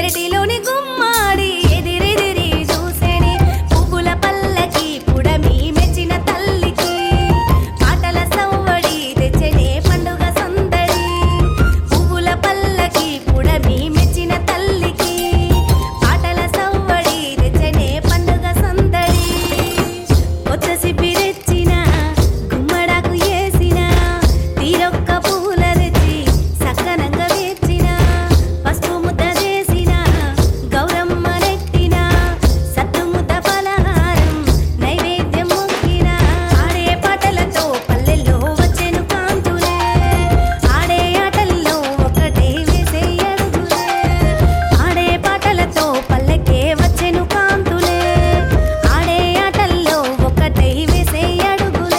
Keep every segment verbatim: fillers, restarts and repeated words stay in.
పెరటిలోని గుమ్మాడి ఎదిరెదిరి చూసేనే పువ్వుల పల్లకి పుడమి మెచ్చిన తల్లికి పాటల సవ్వడి తెచ్చనే పండుగ సందడి పువ్వుల పల్లకి పుడమి మెచ్చిన తల్లికి పాటల సవ్వడి తెచ్చనే పండుగ సందడి కొత్త సిబ్బిరెచ్చిన గుమ్మడాకు వేసిన తీరొక్క పూల తెచ్చి సక్కనంగా వేచిన పసుపు ముద్ద చేసిన గౌరమ్మ నెట్టిన సత్తు ముద్ద పలహారం నైవేద్యం మొక్కిన ఆడే పాటలతో పల్లెల్లో వచ్చెను కాంతులే ఆడే ఆటల్లో ఒకటే వేసే అడుగులే ఆడే పాటలతో పల్లెకే వచ్చెను కాంతులే ఆడే ఆటల్లో ఒకటే వేసే అడుగులే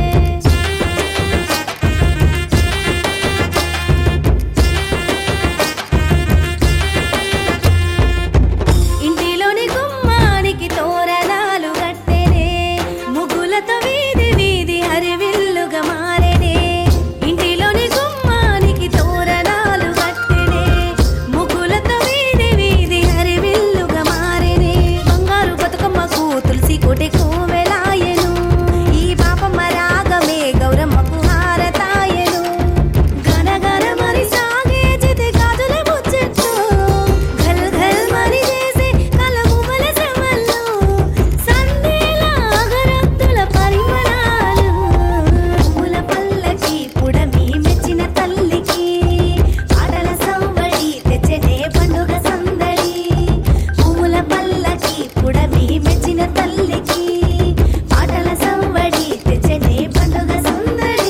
ఇంటిలోని గుమ్మానికి తోరణాలు కట్టెనే ముగ్గులతో వీధి వీధి హరివిల్లుగా మారెనే ఇంటిలోని గుమ్మానికి తోరణాలు కట్టెనే ముగ్గులతో వీధి వీధి హరివిల్లుగా మారెనే బంగారు బతుకమ్మకు తులసి కోటెకు వెలాయెను ఈ పాపమ్మ రాగమే గౌరమ్మకు హారతాయెను గనగన మరి సాగే చితి గాజుల ముచ్చట్లు ఘల్ ఘల్ మరి చేసే కలముమల శ్రమలు సందేల అగరత్తుల పరిమళాలు పువ్వుల పల్లకి పుడమి మెచ్చిన తల్లికి పాటల సవ్వడి తెచ్చనే పండుగ సందడి పువ్వుల పల్లకి పుడమి మెచ్చిన తల్లికి పాటల సవ్వడి తెచ్చనే పండుగ సందడి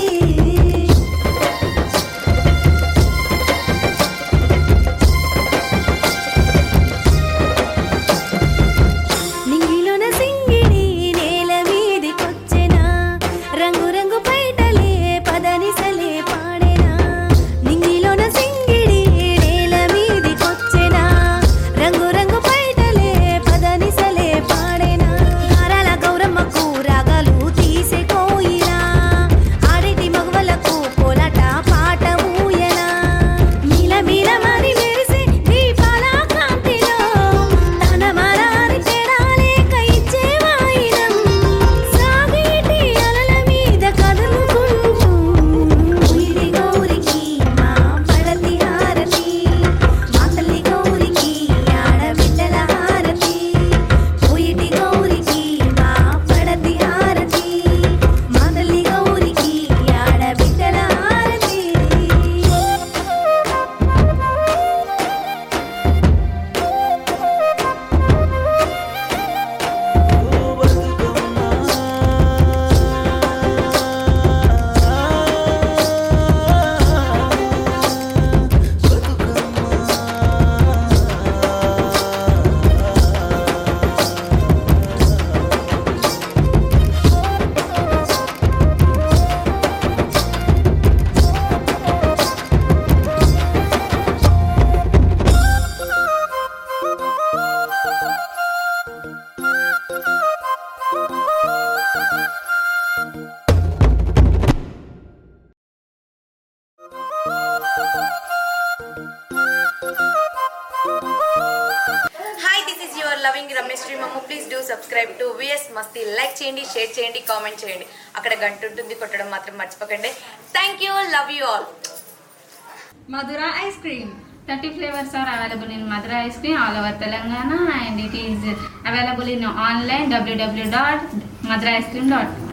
నింగిలోన సింగిడి నేల మీదికొచ్చెనా రంగు రంగు పైటలే పదనిసలే పాడెనా నింగిలోన సింగిడి నేల మీదికొచ్చెనా రంగు రంగు పైటలే పదనిసలే పాడెనా గారాల గౌరమ్మకు రాగాలు తీసే కోయిలా ఆడిటి మగవలకు కోలాట పాట ఊయలా మీల మీల మరి మెరిసే దీపాల కాంతిలో తన మరారి తెరాలేక ఇచ్చే వాయినం సాగేటి అలల మీద కదులుకుంటూ ఉయిరి గౌరికి మా పడతి హారతి మా తల్లి గౌరికి ఆడబిడ్డల హారతి ఉయిరి గౌరికి మా పడతి హారతి మా తల్లి గౌరికి ఆడబిడ్డల హారతి hi this is your loving Ramesh Sri మమ్మ please do subscribe to VS Masti like చేయండి షేర్ చేయండి కామెంట్ చేయండి అక్కడ గంట ఉంటుంది కొట్టడం మాత్రం మర్చిపోకండి thank you love you all Madura ice cream. thirty flavors are available in Madura ice cream all over Telangana and it is available in online w w w dot madura ice cream dot com.